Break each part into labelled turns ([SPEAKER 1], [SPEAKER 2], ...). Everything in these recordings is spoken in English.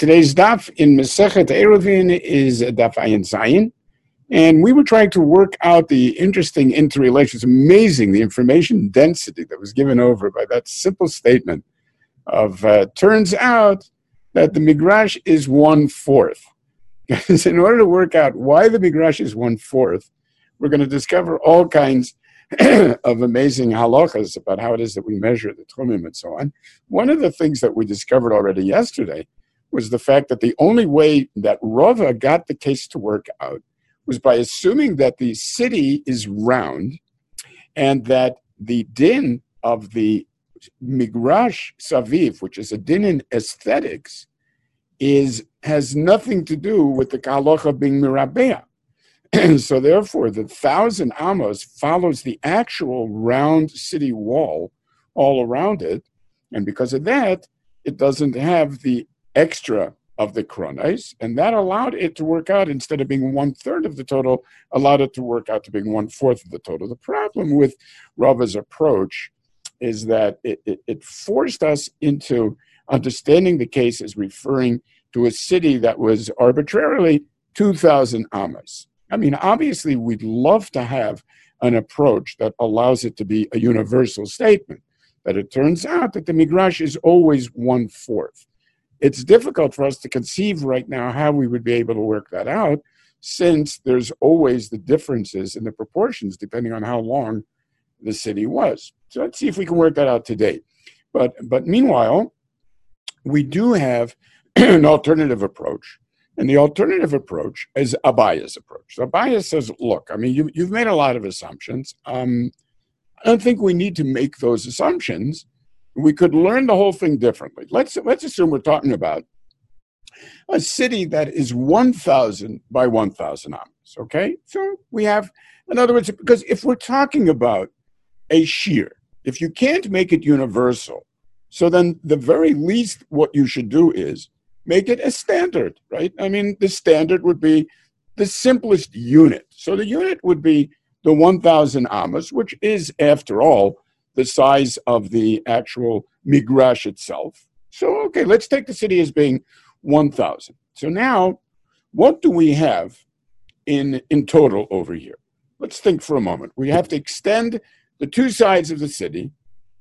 [SPEAKER 1] Today's daf in Masechet Eruvin is daf Ayin Zayin, and we were trying to work out the interesting interrelations. Amazing, the information density that was given over by that simple statement of turns out that the Migrash is 1/4. Because in order to work out why the Migrash is 1/4, we're going to discover all kinds of amazing halachas about how it is that we measure the tchumim and so on. One of the things that we discovered already yesterday was the fact that the only way that Rava got the case to work out was by assuming that the city is round and that the din of the Migrash Saviv, which is a din in aesthetics, has nothing to do with the halacha being mirabeah. So therefore, the 1,000 amos follows the actual round city wall all around it, and because of that, it doesn't have the extra of the kronos, and that allowed it to work out, instead of being 1/3 of the total, allowed it to work out to being 1/4 of the total. The problem with Rava's approach is that it forced us into understanding the case as referring to a city that was arbitrarily 2,000 amos. I mean, obviously, we'd love to have an approach that allows it to be a universal statement, but it turns out that the Migrash is always 1/4. It's difficult for us to conceive right now how we would be able to work that out, since there's always the differences in the proportions depending on how long the city was. So let's see if we can work that out today. But meanwhile, we do have an alternative approach. And the alternative approach is Abaya's approach. So Abaya says, look, I mean, you've made a lot of assumptions. I don't think we need to make those assumptions. We could learn the whole thing differently. Let's assume we're talking about a city that is 1,000 by 1,000 amos, okay? So we have, in other words, because if we're talking about a shear, if you can't make it universal, so then the very least what you should do is make it a standard, right? I mean, the standard would be the simplest unit. So the unit would be the 1,000 amos, which is, after all, the size of the actual Migrash itself. So, okay, let's take the city as being 1,000. So now, what do we have in total over here? Let's think for a moment. We have to extend the two sides of the city,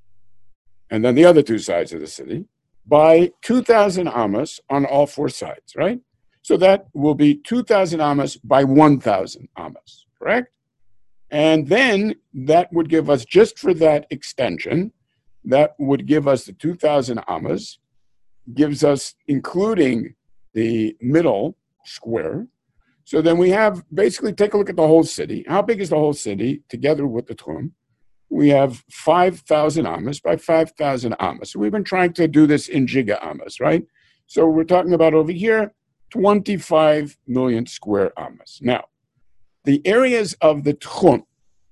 [SPEAKER 1] and then the other two sides of the city, by 2,000 amos on all four sides, right? So that will be 2,000 amos by 1,000 amos, correct? And then that would give us, just for that extension, that would give us the 2,000 amos, gives us, including the middle square. So then we have, basically, take a look at the whole city. How big is the whole city together with the tchum? We have 5,000 amos by 5,000 amos. So we've been trying to do this in giga amos, right? So we're talking about over here, 25 million square amos. Now, the areas of the tchum.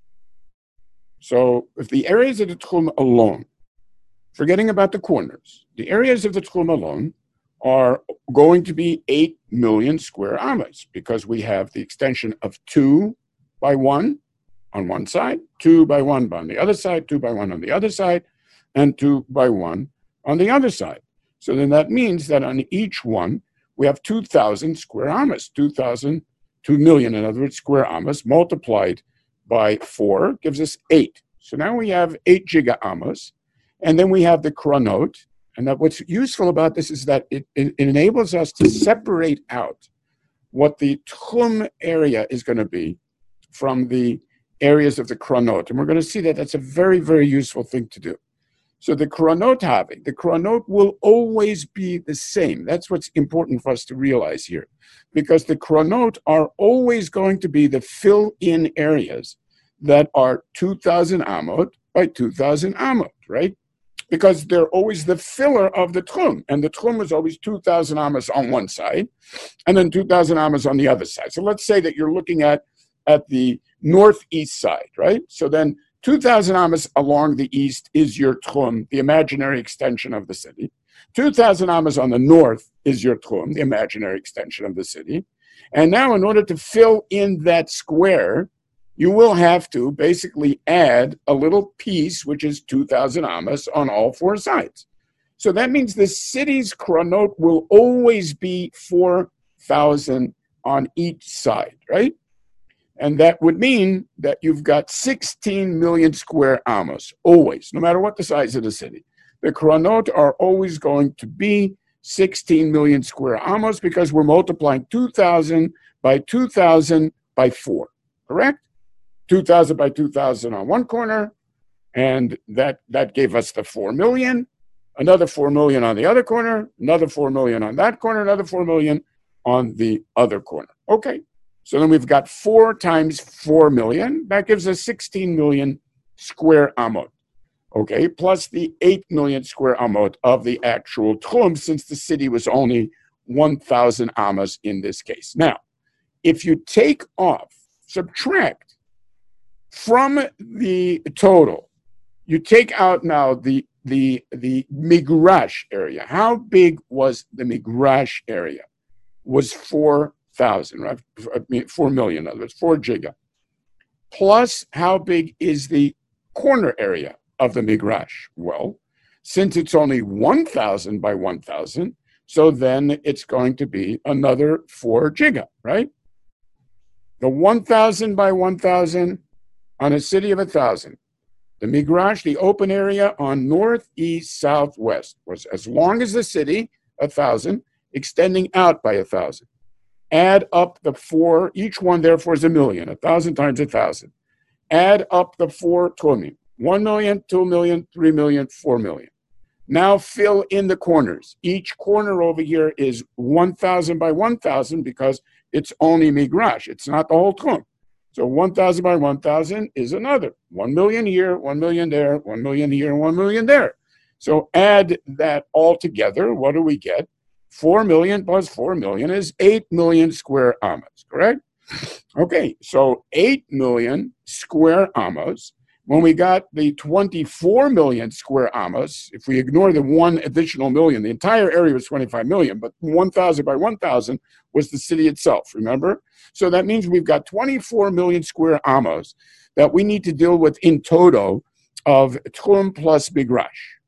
[SPEAKER 1] So if the areas of the tchum alone, forgetting about the corners, the areas of the tchum alone are going to be 8 million square amos, because we have the extension of 2 by 1 on one side, 2 by 1 on the other side, 2 by 1 on the other side, and 2 by 1 on the other side. So then that means that on each one, we have 2,000 square amos, 2 million, in other words, square amos, multiplied by 4 gives us 8. So now we have 8 giga amos, and then we have the kronot. And that what's useful about this is that it enables us to separate out what the tchum area is going to be from the areas of the kronot. And we're going to see that that's a very, very useful thing to do. So the kronot will always be the same. That's what's important for us to realize here, because the kronot are always going to be the fill-in areas that are 2,000 amot by 2,000 amot, right? Because they're always the filler of the tchum, and the tchum is always 2,000 amos on one side, and then 2,000 amos on the other side. So let's say that you're looking at the northeast side, right? So then 2,000 amos along the east is your tchum, the imaginary extension of the city. 2,000 amos on the north is your tchum, the imaginary extension of the city. And now, in order to fill in that square, you will have to basically add a little piece, which is 2,000 amos on all four sides. So that means the city's kronot will always be 4,000 on each side, right? And that would mean that you've got 16 million square amos, always, no matter what the size of the city. The kronot are always going to be 16 million square amos because we're multiplying 2,000 by 2,000 by 4, correct? 2,000 by 2,000 on one corner, and that gave us the 4 million. Another 4 million on the other corner, another 4 million on that corner, another 4 million on the other corner. Okay, so then we've got 4 times 4 million. That gives us 16 million square amot. Okay, plus the 8 million square amot of the actual tchum, since the city was only 1,000 amas in this case. Now, if you take off, subtract from the total, you take out now the migrash area. How big was the migrash area? Was 4,000, right? 4 million, in other words, 4 giga. Plus, how big is the corner area of the migrash? Well, since it's only 1,000 by 1,000, so then it's going to be another 4 giga, right? The 1,000 by 1,000 on a city of 1,000. The migrash, the open area on north, east, south, west, was as long as the city, 1,000, extending out by 1,000. Add up the 4, each one therefore is 1,000,000, 1,000 times 1,000. Add up the 4 tchumim, 1 million, 2 million, 3 million, 4 million. Now fill in the corners. Each corner over here is 1,000 by 1,000 because it's only migrash. It's not the whole tchum. So 1,000 by 1,000 is another. 1 million here, 1 million there, 1 million here, 1 million there. So add that all together. What do we get? 4 million plus 4 million is 8 million square amas, correct? Okay, so 8 million square amas. When we got the 24 million square amas, if we ignore the 1 additional million, the entire area was 25 million, but 1,000 by 1,000 was the city itself, remember? So that means we've got 24 million square amas that we need to deal with in total of tchum plus migrash.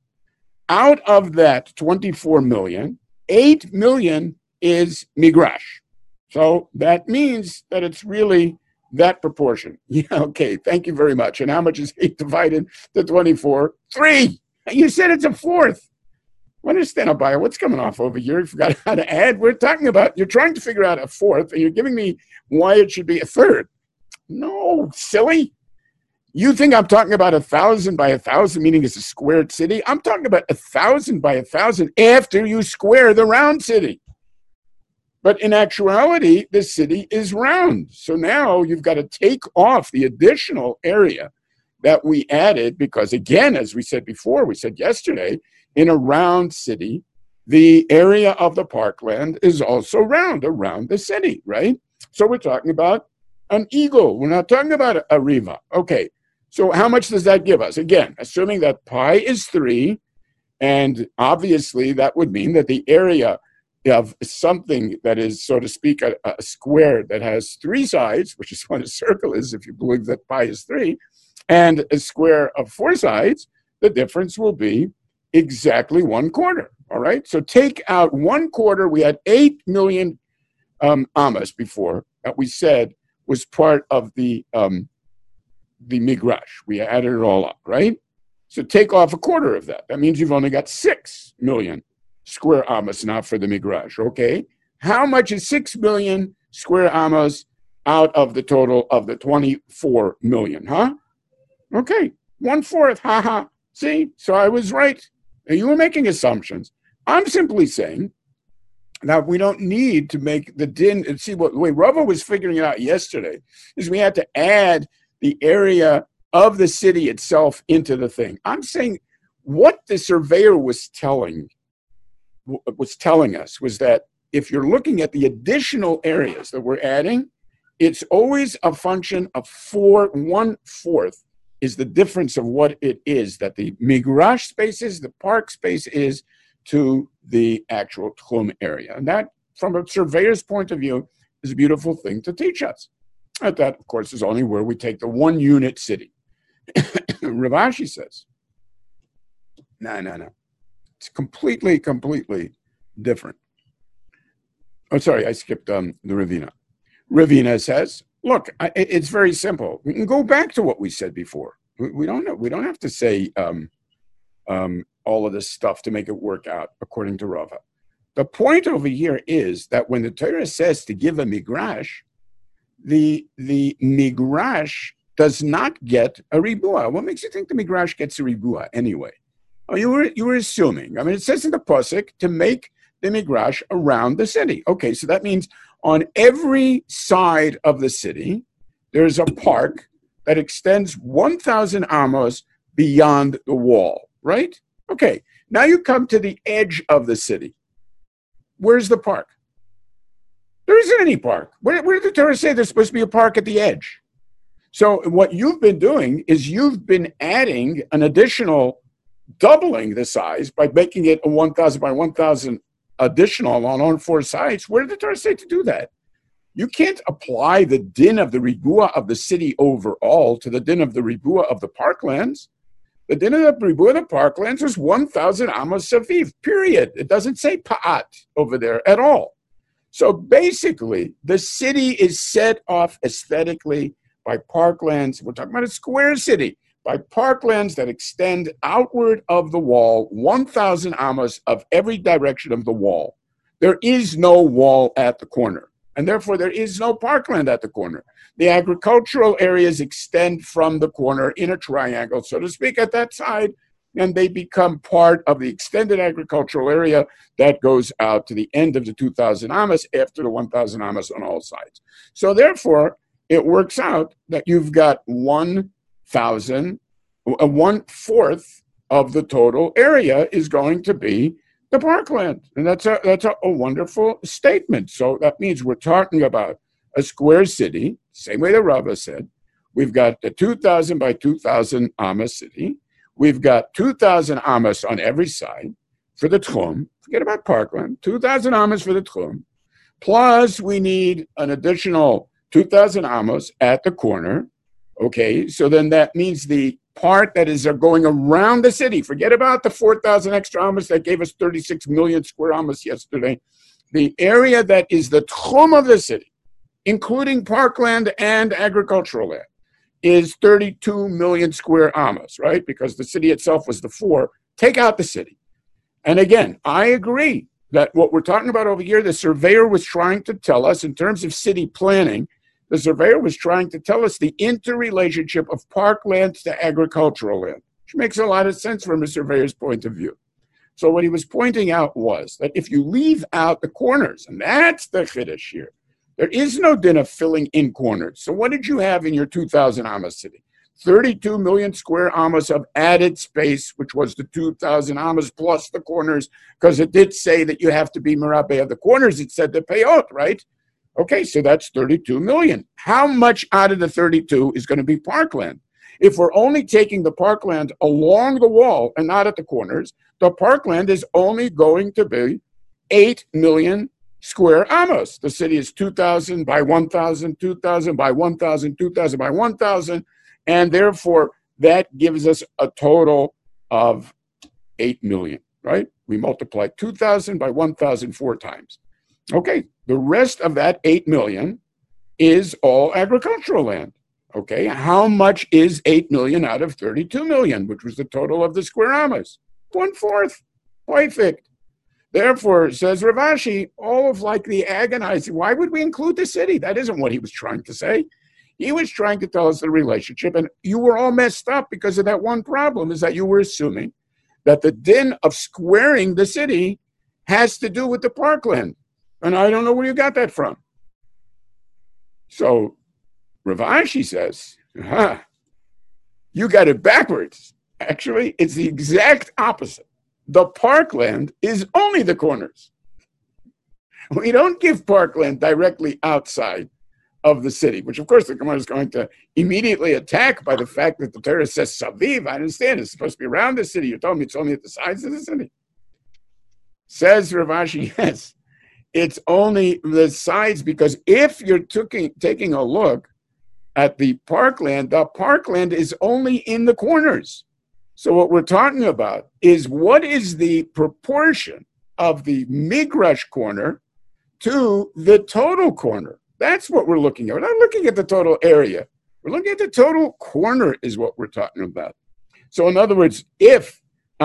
[SPEAKER 1] Out of that 24 million, 8 million is migrash. So that means that it's really that proportion. Yeah, okay, thank you very much. And how much is 8 divided to 24? 3. You said it's a fourth. Understand, Abaya, what's coming off over here? You forgot how to add. We're talking about, you're trying to figure out a fourth, and you're giving me why it should be a third. No, silly. You think I'm talking about 1,000 by 1,000, meaning it's a squared city? I'm talking about 1,000 by 1,000 after you square the round city. But in actuality, the city is round. So now you've got to take off the additional area that we added because, again, as we said before, we said yesterday, in a round city, the area of the parkland is also round around the city, right? So we're talking about an eagle. We're not talking about a riva. Okay, so how much does that give us? Again, assuming that pi is 3, and obviously that would mean that the area of something that is, so to speak, a square that has 3 sides, which is what a circle is if you believe that pi is 3, and a square of 4 sides, the difference will be exactly 1/4. All right. So take out 1/4. We had 8 million amas before that we said was part of the migrash. We added it all up, right? So take off 1/4 of that. That means you've only got 6 million square amas now for the migrash. Okay. How much is 6 million square amas out of the total of the 24 million? Huh? Okay. 1/4. Haha. See? So I was right. You were making assumptions. I'm simply saying that we don't need to make the din. And see, what the way Rava was figuring it out yesterday is we had to add the area of the city itself into the thing. I'm saying what the surveyor was telling us was that if you're looking at the additional areas that we're adding, it's always a function of 1/4 is the difference of what it is that the migrash space is, the park space is, to the actual tchum area. And that, from a surveyor's point of view, is a beautiful thing to teach us. And that, of course, is only where we take the 1 unit city. Rav Ashi says, no. It's completely different. Oh, sorry, I skipped the Ravina. Ravina says, look, it's very simple. We can go back to what we said before. We don't have to say all of this stuff to make it work out according to Rava. The point over here is that when the Torah says to give a migrash, the migrash does not get a ribua. What makes you think the migrash gets a ribua anyway? Oh, you were assuming. I mean, it says in the pasuk to make the migrash around the city. Okay, so that means on every side of the city, there's a park that extends 1,000 amos beyond the wall, right? Okay, now you come to the edge of the city. Where's the park? There isn't any park. Where did the Torah say there's supposed to be a park at the edge? So what you've been doing is you've been adding an additional, doubling the size by making it a 1,000 by 1,000 additional on all four sides. Where did the Torah say to do that? You can't apply the din of the ribua of the city overall to the din of the ribua of the parklands. The din of the ribua of the parklands was 1,000 amos saviv, period. It doesn't say pa'at over there at all. So basically, the city is set off aesthetically by parklands. We're talking about a square city, by parklands that extend outward of the wall, 1,000 amos of every direction of the wall. There is no wall at the corner, and therefore there is no parkland at the corner. The agricultural areas extend from the corner in a triangle, so to speak, at that side, and they become part of the extended agricultural area that goes out to the end of the 2,000 amos after the 1,000 amos on all sides. So therefore, it works out that you've got 1,4th of the total area is going to be the parkland. And that's a wonderful statement. So that means we're talking about a square city, same way the Rava said. We've got the 2,000 by 2,000 amos city. We've got 2,000 amos on every side for the tchum. Forget about parkland. 2,000 amos for the tchum. Plus, we need an additional 2,000 amos at the corner. Okay, so then that means the part that is going around the city. Forget about the 4,000 extra amos that gave us 36 million square amos yesterday. The area that is the tchum of the city, including parkland and agricultural land, is 32 million square amos, right? Because the city itself was the 4. Take out the city. And again, I agree that what we're talking about over here, the surveyor was trying to tell us in terms of city planning, the surveyor was trying to tell us the interrelationship of parklands to agricultural land, which makes a lot of sense from a surveyor's point of view. So what he was pointing out was that if you leave out the corners, and that's the chiddush here, there is no din of filling in corners. So what did you have in your 2,000 amos city? 32 million square amos of added space, which was the 2,000 amos plus the corners, because it did say that you have to be merabe of the corners. It said the payot, right? Okay, so that's 32 million. How much out of the 32 is going to be parkland? If we're only taking the parkland along the wall and not at the corners, the parkland is only going to be 8 million square amos. The city is 2,000 by 1,000, 2,000 by 1,000, 2,000 by 1,000, and therefore that gives us a total of 8 million, right? We multiply 2,000 by 1,000 4 times. Okay, the rest of that 8 million is all agricultural land. Okay, how much is 8 million out of 32 million, which was the total of the square amos? 1/4. Perfect. Therefore, says Rav Ashi, all of like the agonizing, why would we include the city? That isn't what he was trying to say. He was trying to tell us the relationship, and you were all messed up because of that one problem, is that you were assuming that the din of squaring the city has to do with the parkland. And I don't know where you got that from. So Rav Ashi says, you got it backwards. Actually, it's the exact opposite. The parkland is only the corners. We don't give parkland directly outside of the city, which of course the Gemara is going to immediately attack by the fact that the Torah says Saviv. I understand it's supposed to be around the city. You told me it's only at the sides of the city. Says Rav Ashi, yes, it's only the sides, because if you're taking a look at the parkland is only in the corners. So what we're talking about is what is the proportion of the Migrash corner to the total corner. That's what we're looking at. We're not looking at the total area. We're looking at the total corner is what we're talking about. So in other words, if,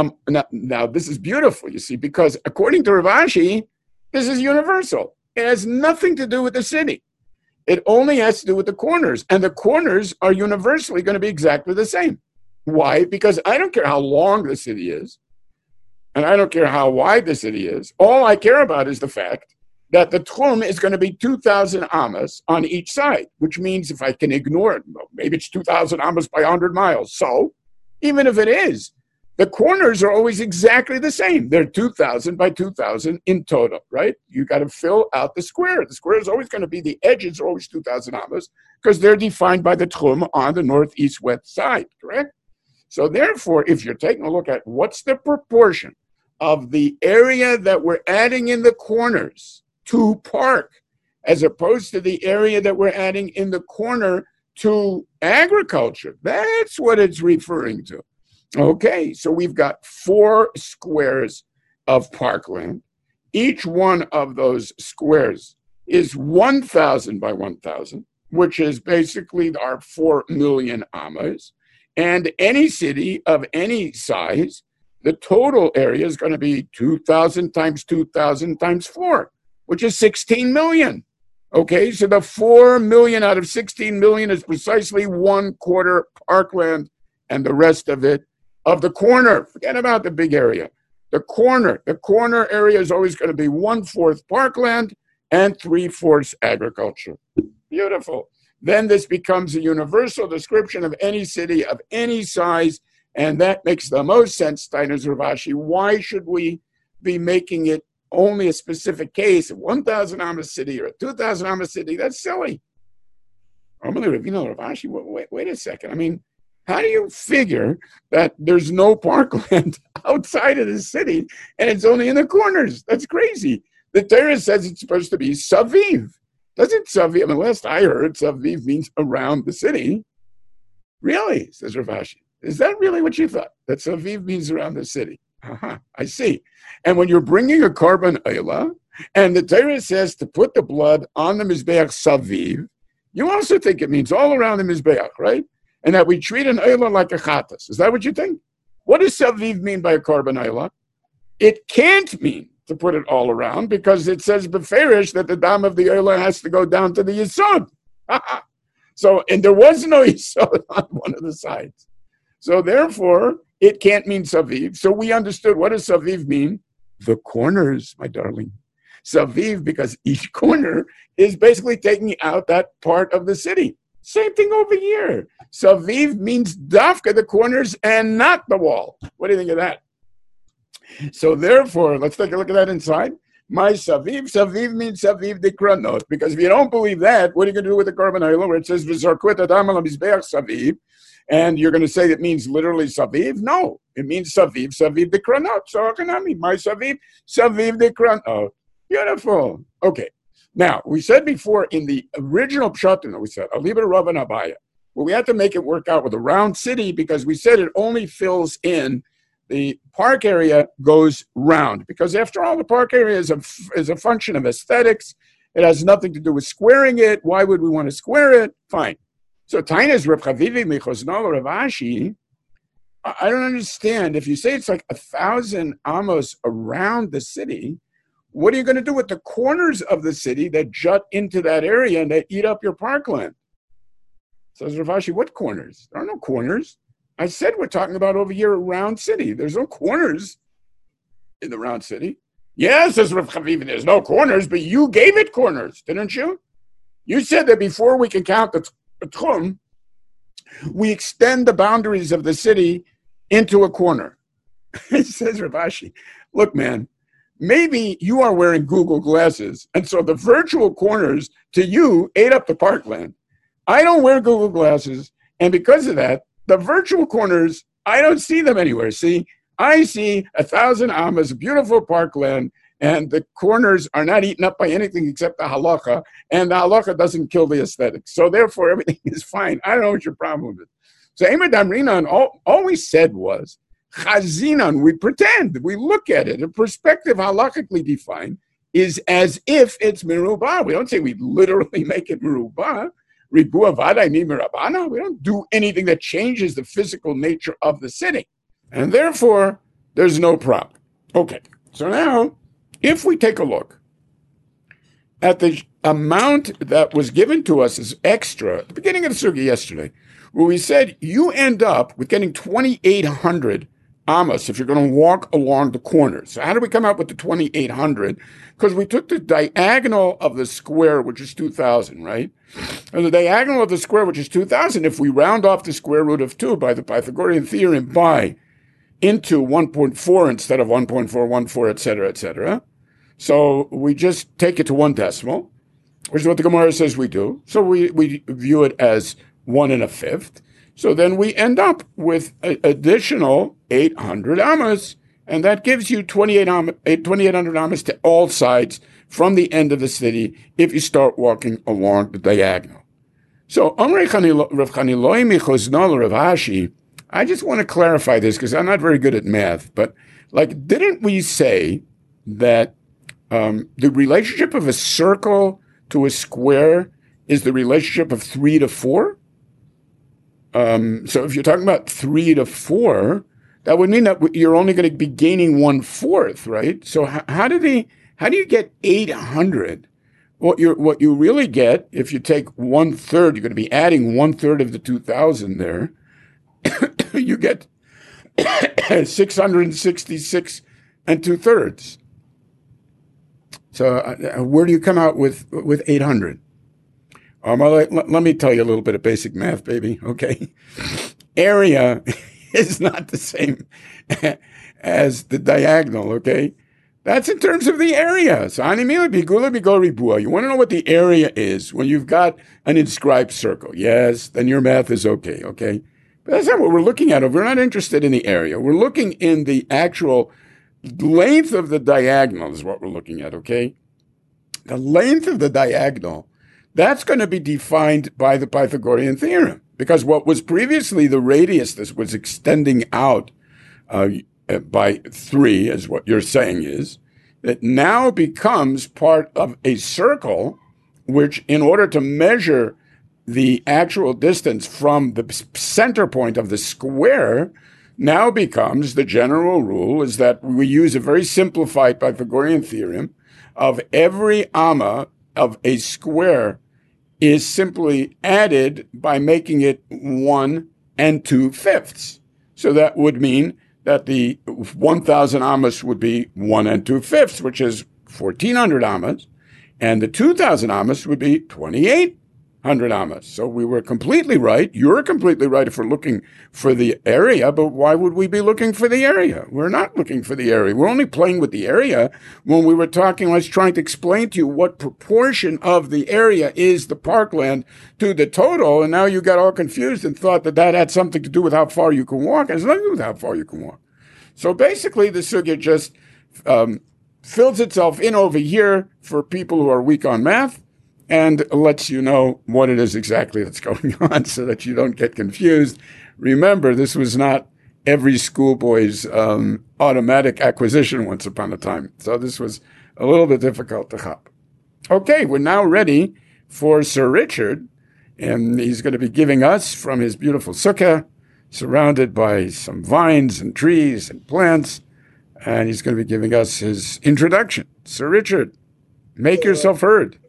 [SPEAKER 1] now this is beautiful, you see, because according to Rav Ashi, this is universal. It has nothing to do with the city. It only has to do with the corners. And the corners are universally going to be exactly the same. Why? Because I don't care how long the city is, and I don't care how wide the city is. All I care about is the fact that the tchum is going to be 2,000 amas on each side, which means if I can ignore it, maybe it's 2,000 amas by 100 miles. So even if it is, the corners are always exactly the same. They're 2,000 by 2,000 in total, right? You got to fill out the square. The square is always going to be, the edges are always 2,000 amas because they're defined by the tchum on the northeast west side, correct? So therefore, if you're taking a look at what's the proportion of the area that we're adding in the corners to park, as opposed to the area that we're adding in the corner to agriculture, that's what it's referring to. Okay, so we've got 4 squares of parkland. Each one of those squares is 1,000 by 1,000, which is basically our 4 million amas. And any city of any size, the total area is going to be 2,000 times 2,000 times 4, which is 16 million. Okay, so the 4 million out of 16 million is precisely 1/4 parkland, and the rest of it of the corner. Forget about the big area. The corner area is always going to be 1/4 parkland and 3/4 agriculture. Beautiful. Then this becomes a universal description of any city of any size, and that makes the most sense, Steiner's Rav Ashi. Why should we be making it only a specific case, a 1,000 amma city or a 2,000 amma city? That's silly. Rav Ashi, wait a second. I mean, how do you figure that there's no parkland outside of the city and it's only in the corners? That's crazy. The Torah says it's supposed to be Saviv. Doesn't Saviv, I mean, last I heard, Saviv means around the city. Really, says Rav Ashi. Is that really what you thought? That Saviv means around the city? I see. And when you're bringing a korban oila, and the Torah says to put the blood on the Mizbeach Saviv, you also think it means all around the Mizbeach, right? And that we treat an oila like a chatas. Is that what you think? What does Saviv mean by a korban oila? It can't mean to put it all around, because it says beferish that the dam of the oila has to go down to the yisod. So, and there was no yisod on one of the sides. So therefore, it can't mean Saviv. So we understood, what does Saviv mean? The corners, my darling. Saviv, because each corner is basically taking out that part of the city. Same thing over here. Saviv means dafka, the corners, and not the wall. What do you think of that? So therefore, let's take a look at that inside. My Saviv, Saviv means Saviv de Kranot, because if you don't believe that, what are you going to do with the korban oila where it says V'zarku adam al mizbeach Saviv? And you're going to say it means literally Saviv? No, it means Saviv, Saviv de Kranot. So my Saviv, Saviv de Kranot. Beautiful. Okay. Now, we said before in the original pshatim, we said, Aliba Rav and Abaya, well, we had to make it work out with a round city, because we said it only fills in, the park area goes round, because after all, the park area is a function of aesthetics. It has nothing to do with squaring it. Why would we want to square it? Fine. So Tainas Reb Chavivi Michosnol Rav Ashi, I don't understand. If you say it's like 1,000 amos around the city, what are you going to do with the corners of the city that jut into that area and that eat up your parkland? Says Rav Ashi, what corners? There are no corners. I said we're talking about over here a round city. There's no corners in the round city. Yeah, says Rav Chaviv, there's no corners, but you gave it corners, didn't you? You said that before we can count the tchum, we extend the boundaries of the city into a corner. Says Rav Ashi, look, man, maybe you are wearing Google glasses, and so the virtual corners to you ate up the parkland. I don't wear Google glasses, and because of that, the virtual corners, I don't see them anywhere. See, I see 1,000 amas, beautiful parkland, and the corners are not eaten up by anything except the halacha, and the halacha doesn't kill the aesthetics. So therefore, everything is fine. I don't know what your problem is. So Emer Damrinan, all we said was, Chazinan, we pretend, we look at it. A perspective halakhically defined is as if it's merubah. We don't say we literally make it merubah. Ribua vadai mi merabana. We don't do anything that changes the physical nature of the city. And therefore, there's no problem. Okay, so now, if we take a look at the amount that was given to us as extra at the beginning of the sugya yesterday, where we said you end up with getting 2,800 amas if you're going to walk along the corners. So how do we come out with the 2,800? Because we took the diagonal of the square, which is 2,000, right? And the diagonal of the square, which is 2,000, if we round off the square root of 2 by the Pythagorean theorem into 1.4 instead of 1.414, et cetera, et cetera. So we just take it to one decimal, which is what the Gemara says we do. So we view it as 1 1/5. So then we end up with an additional 800 amas, and that gives you 2,800 amas to all sides from the end of the city if you start walking along the diagonal. So, Rav Hashi, I just want to clarify this because I'm not very good at math, but didn't we say that the relationship of a circle to a square is the relationship of 3 to 4? So if you're talking about 3 to 4, that would mean that you're only going to be gaining 1/4, right? So how do you get 800? What you really get, if you take 1/3, you're going to be adding 1/3 of the 2,000 there. You get 666 and 2/3. So where do you come out with 800? Let me tell you a little bit of basic math, baby. Okay, area is not the same as the diagonal. Okay, that's in terms of the area. So animila bigula bigo ribua. You want to know what the area is when you've got an inscribed circle? Yes, then your math is okay. Okay, but that's not what we're looking at. We're not interested in the area. We're looking in the actual length of the diagonal is what we're looking at. Okay, the length of the diagonal. That's going to be defined by the Pythagorean theorem, because what was previously the radius that was extending out by 3, as what you're saying is, that now becomes part of a circle, which in order to measure the actual distance from the center point of the square, now becomes the general rule is that we use a very simplified Pythagorean theorem of every amma of a square is simply added by making it 1 2/5. So that would mean that the 1,000 amas would be 1 2/5, which is 1,400 amas, and the 2,000 amas would be 2,800 amas. So we were completely right. You're completely right if we're looking for the area, but why would we be looking for the area? We're not looking for the area. We're only playing with the area when we were talking. I was trying to explain to you what proportion of the area is the parkland to the total, and now you got all confused and thought that had something to do with how far you can walk. It has nothing to do with how far you can walk. So basically, the sugya just fills itself in over here for people who are weak on math, and lets you know what it is exactly that's going on so that you don't get confused. Remember, this was not every schoolboy's automatic acquisition once upon a time. So this was a little bit difficult to hop. Okay, we're now ready for Sir Richard, and he's going to be giving us from his beautiful sukkah, surrounded by some vines and trees and plants, and he's going to be giving us his introduction. Sir Richard, make yourself heard.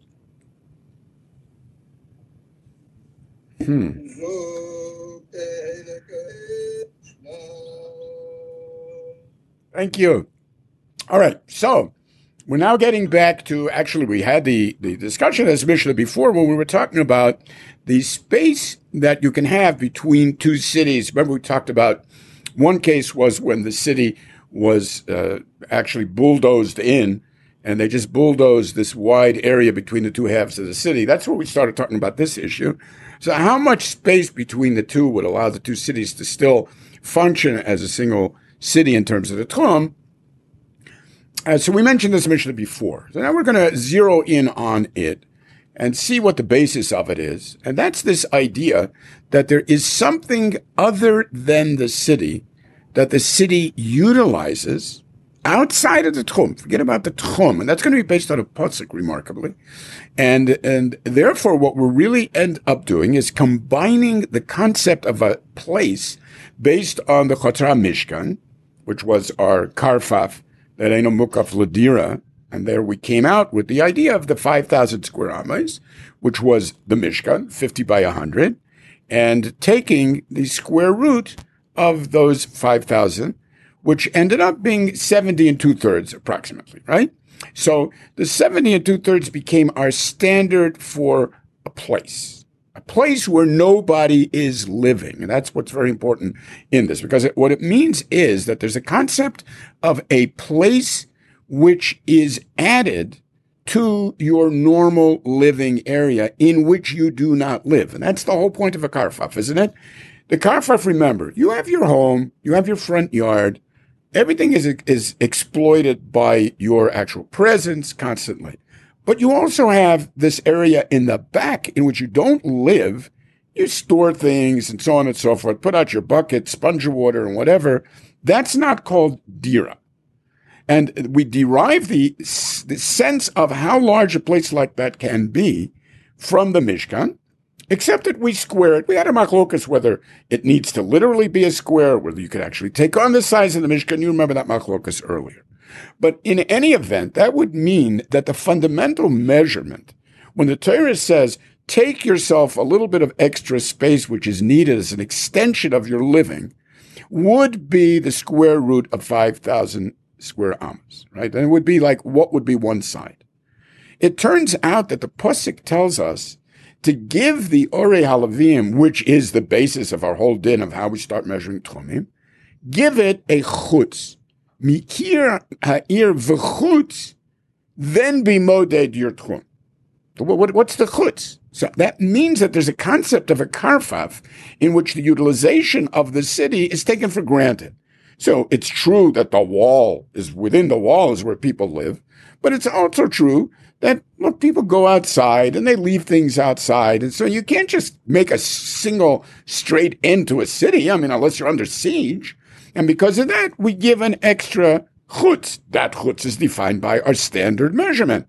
[SPEAKER 1] Thank you. All right, so we're now getting back to, actually, we had the discussion of this Mishnah before when we were talking about the space that you can have between two cities. Remember, we talked about one case was when the city was actually bulldozed in, and they just bulldozed this wide area between the two halves of the city. That's where we started talking about this issue. So how much space between the two would allow the two cities to still function as a single city in terms of the Tchum? So we mentioned this Mishnah before. So now we're going to zero in on it. and see what the basis of it is. And that's this idea that there is something other than the city that the city utilizes outside of the Tchum. Forget about the Tchum. And that's going to be based on a pasuk, remarkably. And therefore, what we really end up doing is combining the concept of a place based on the Chotra Mishkan, which was our Karfaf, that Eino Mukaf Ladira. And there we came out with the idea of the 5,000 square amas, which was the Mishkan, 50 by 100, and taking the square root of those 5,000, which ended up being 70 and 2/3 approximately, right? So the 70 and 2/3 became our standard for a place where nobody is living. And that's what's very important in this, because what it means is that there's a concept of a place which is added to your normal living area in which you do not live. And that's the whole point of a karfaf, isn't it? The karfaf, remember, you have your home, you have your front yard, everything is exploited by your actual presence constantly. But you also have this area in the back in which you don't live. You store things and so on and so forth, put out your bucket, sponge your water and whatever. That's not called dira. And we derive the sense of how large a place like that can be from the Mishkan, except that we square it. We had a machlokas whether it needs to literally be a square, whether you could actually take on the size of the Mishkan. You remember that machlokas earlier. But in any event, that would mean that the fundamental measurement, when the Torah says, take yourself a little bit of extra space which is needed as an extension of your living, would be the square root of 5,000 square amas, right? And it would be like, what would be one side? It turns out that the pasuk tells us to give the Orei Halavim, which is the basis of our whole din of how we start measuring Tchumim, give it a chutz. Mikir ha'ir v'chutz, then be moded your Tchum. What's the chutz? So that means that there's a concept of a karfaf in which the utilization of the city is taken for granted. So it's true that within the wall is where people live, but it's also true that, look, people go outside and they leave things outside. And so you can't just make a single straight end to a city, unless you're under siege. And because of that, we give an extra chutz. That chutz is defined by our standard measurement.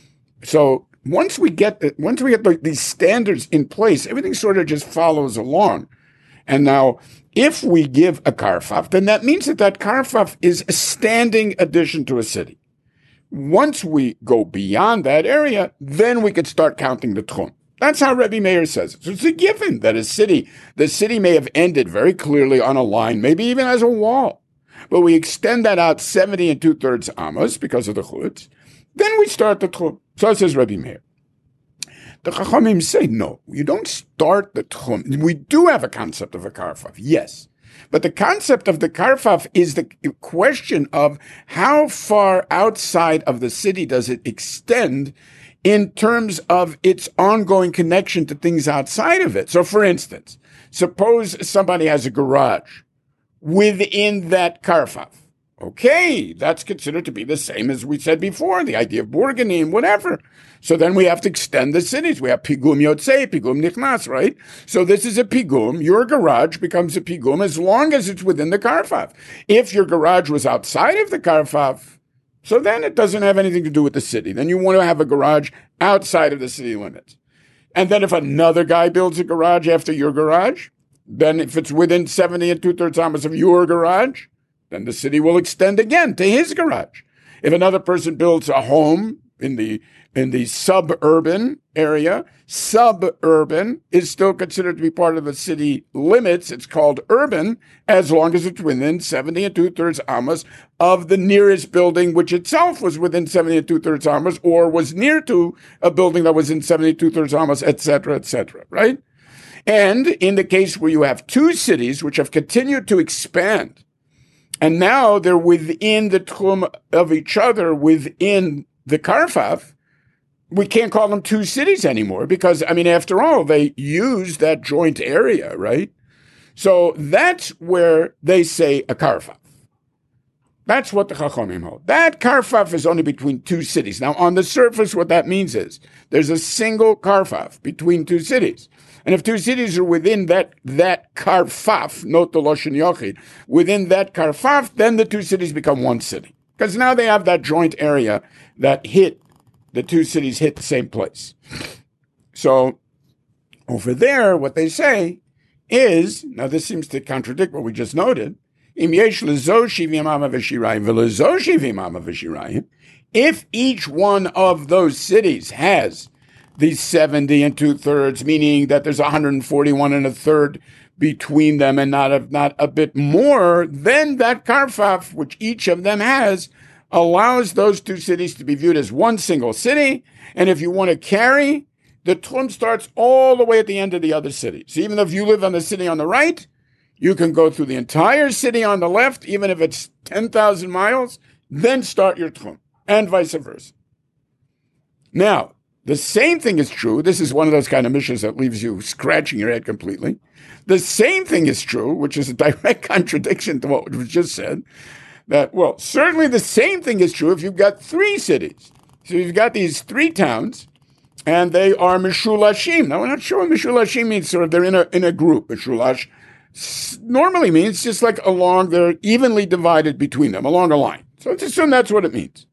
[SPEAKER 1] So once we get these standards in place, everything sort of just follows along. And now, if we give a karfaf, then that means that karfaf is a standing addition to a city. Once we go beyond that area, then we could start counting the tchum. That's how Rebbe Meir says it. So it's a given that the city may have ended very clearly on a line, maybe even as a wall. But we extend that out 70 and 2/3 amos because of the chutz. Then we start the tchum. So says Rebbe Meir. The Chachamim say, no, you don't start the Tchum. We do have a concept of a karfaf, yes. But the concept of the karfaf is the question of how far outside of the city does it extend in terms of its ongoing connection to things outside of it. So, for instance, suppose somebody has a garage within that karfaf. Okay, that's considered to be the same as we said before, the idea of Burganim, whatever. So then we have to extend the cities. We have Pigum Yotzei, Pigum Nichnas, right? So this is a Pigum. Your garage becomes a Pigum as long as it's within the Karfaf. If your garage was outside of the Karfaf, so then it doesn't have anything to do with the city. Then you want to have a garage outside of the city limits. And then if another guy builds a garage after your garage, then if it's within 70 and 2/3 amas of your garage, then the city will extend again to his garage. If another person builds a home in the suburban area, suburban is still considered to be part of the city limits. It's called urban as long as it's within 70 and 2/3 amas of the nearest building, which itself was within 70 and 2/3 amas or was near to a building that was in 70 and 2/3 amas, et cetera, right? And in the case where you have two cities which have continued to expand, and now they're within the tchum of each other, within the Karfaf, we can't call them two cities anymore because, after all, they use that joint area, right? So that's where they say a Karfaf. That's what the Chachamim hold. That karfaf is only between two cities. Now, on the surface, what that means is there's a single karfaf between two cities. And if two cities are within that karfaf, note the Lashon Yochid, within that karfaf, then the two cities become one city. Because now they have that joint area that the two cities hit the same place. So over there, what they say is, now this seems to contradict what we just noted, if each one of those cities has these 70 and 2/3, meaning that there's 141 and a third between them and not a bit more, then that karfaf, which each of them has, allows those two cities to be viewed as one single city. And if you want to carry, the tchum starts all the way at the end of the other city. So even if you live on the city on the right, you can go through the entire city on the left, even if it's 10,000 miles, then start your tchum, and vice versa. Now, the same thing is true. This is one of those kind of missions that leaves you scratching your head completely. The same thing is true, which is a direct contradiction to what was just said, that, well, certainly the same thing is true if you've got three cities. So you've got these three towns, and they are mishulashim. Now, we're not sure what mishulashim means. Sort of they're in a group. Mishulash normally means just like they're evenly divided between them, along a line. So let's assume that's what it means.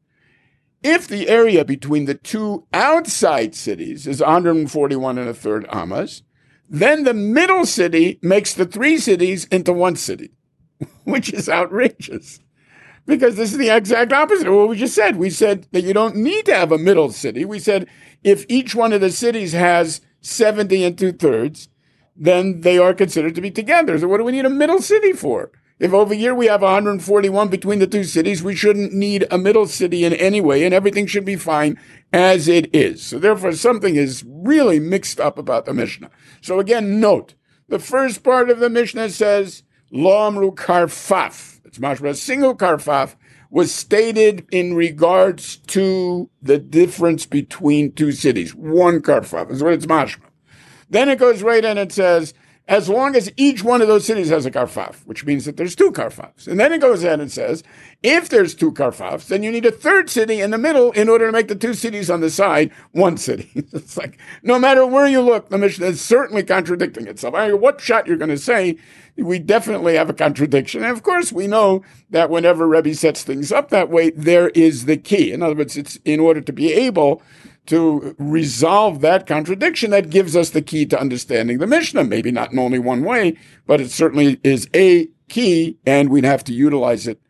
[SPEAKER 1] If the area between the two outside cities is 141 and a third amas, then the middle city makes the three cities into one city, which is outrageous. Because this is the exact opposite of what we just said. We said that you don't need to have a middle city. We said if each one of the cities has 70 and 2/3, then they are considered to be together. So what do we need a middle city for? If over here we have 141 between the two cities, we shouldn't need a middle city in any way, and everything should be fine as it is. So therefore, something is really mixed up about the Mishnah. So again, note, the first part of the Mishnah says, Lo amru karfaf. It's mashma, a single karfaf was stated in regards to the difference between two cities. One karfaf is what it's mashma. Then it goes right in and says, as long as each one of those cities has a karfaf, which means that there's two karfafs. And then it goes in and says, if there's two karfafs, then you need a third city in the middle in order to make the two cities on the side one city. It's like, no matter where you look, the Mishnah is certainly contradicting itself. I don't know what shot you're going to say, we definitely have a contradiction. And of course, we know that whenever Rebbe sets things up that way, there is the key. In other words, it's in order to be able to resolve that contradiction that gives us the key to understanding the Mishnah. Maybe not in only one way, but it certainly is a key, and we'd have to utilize it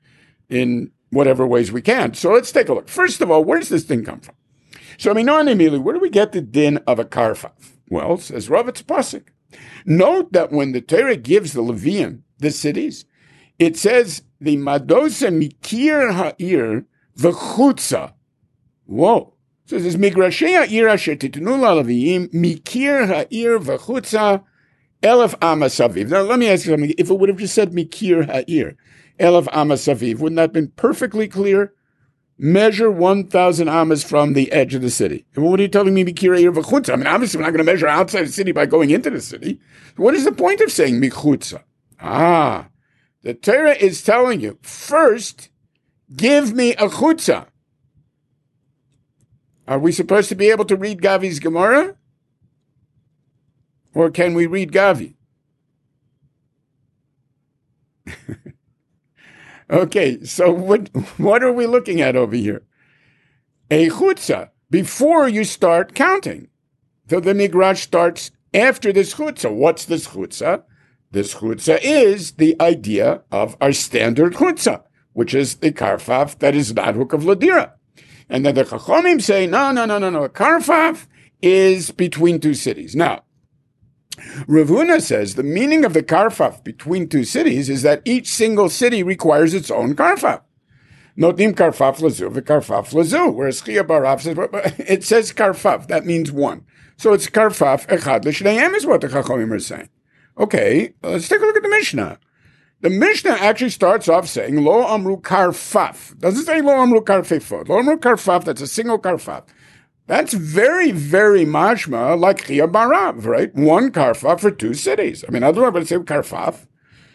[SPEAKER 1] in whatever ways we can. So let's take a look. First of all, where does this thing come from? So, immediately, where do we get the din of a karfaf? Well, says Rav, it's pasuk. Note that when the Torah gives the Levium the cities, it says the madosa mikir ha'ir v'chutza. Whoa. So it says migrashei ha'ir asher titnu la'leviim mikir ha'ir v'chutza elef amasaviv. Now let me ask you something. If it would have just said mikir ha'ir elef amasaviv, wouldn't that have been perfectly clear? Measure 1,000 amas from the edge of the city. And what are you telling me, mikir ha'ir v'chutza? Obviously we're not going to measure outside the city by going into the city. What is the point of saying michutza? The Torah is telling you, first, give me a chutza. Are we supposed to be able to read Gavi's Gemara? Or can we read Gavi? Okay, so what are we looking at over here? A chutza, before you start counting. So the Midrash starts after this chutza. What's this chutza? This chutza is the idea of our standard chutza, which is the karfaf that is not hukav ladira. And then the Chachamim say, no. A karfaf is between two cities. Now, Rav Huna says the meaning of the karfaf between two cities is that each single city requires its own karfaf. Notim karfaf lazu v'karfaf lazu. Whereas Chia Barav says, it says karfaf. That means one. So it's karfaf echad l'shneihem is what the Chachamim are saying. Okay, let's take a look at the Mishnah. The Mishnah actually starts off saying, Lo amru karfaf. Doesn't say Lo amru karfefot. Lo amru karfaf, that's a single karfaf. That's very, very mashma like Chia Barav, right? One karfaf for two cities. Otherwise, I would say karfaf.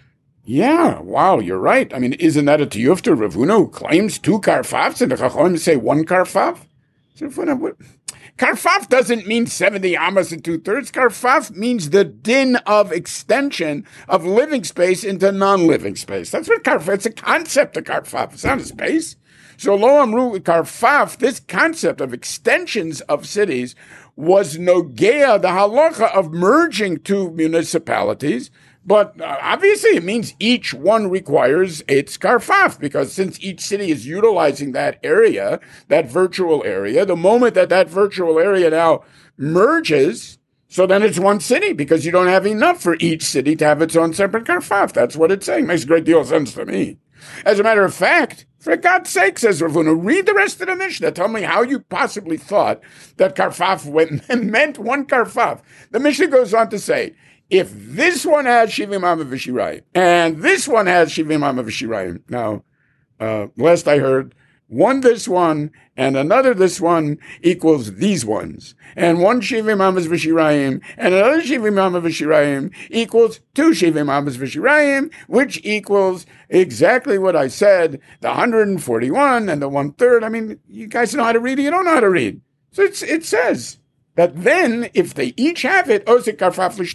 [SPEAKER 1] Yeah, wow, you're right. I mean, isn't that a tiyufta? Rav Huna who claims two karfafs and the Chachamim say one karfaf? So karfaf doesn't mean 70 amas and two-thirds. Karfaf means the din of extension of living space into non-living space. That's what karfaf, it's a concept of karfaf. It's not a space. So lo amru karfaf, this concept of extensions of cities was nogea, the halacha of merging two municipalities. But obviously it means each one requires its karfaf, because since each city is utilizing that area, that virtual area, the moment that that virtual area now merges, so then it's one city, because you don't have enough for each city to have its own separate karfaf. That's what it's saying. Makes a great deal of sense to me. As a matter of fact, for God's sake, says Rav Huna, read the rest of the Mishnah. Tell me how you possibly thought that karfaf meant one karfaf. The Mishnah goes on to say, if this one has Shivim Ama V'Shirayim, and this one has Shivim Ama V'Shirayim. Now, last I heard, one this one and another this one equals these ones. And one Shivim Amas V'Shirayim and another Shivim Ama V'Shirayim equals two Shivim Amas V'Shirayim, which equals exactly what I said, the 141 and the 1/3. I mean, you guys know how to read, you don't know how to read. So it says that then, if they each have it, so then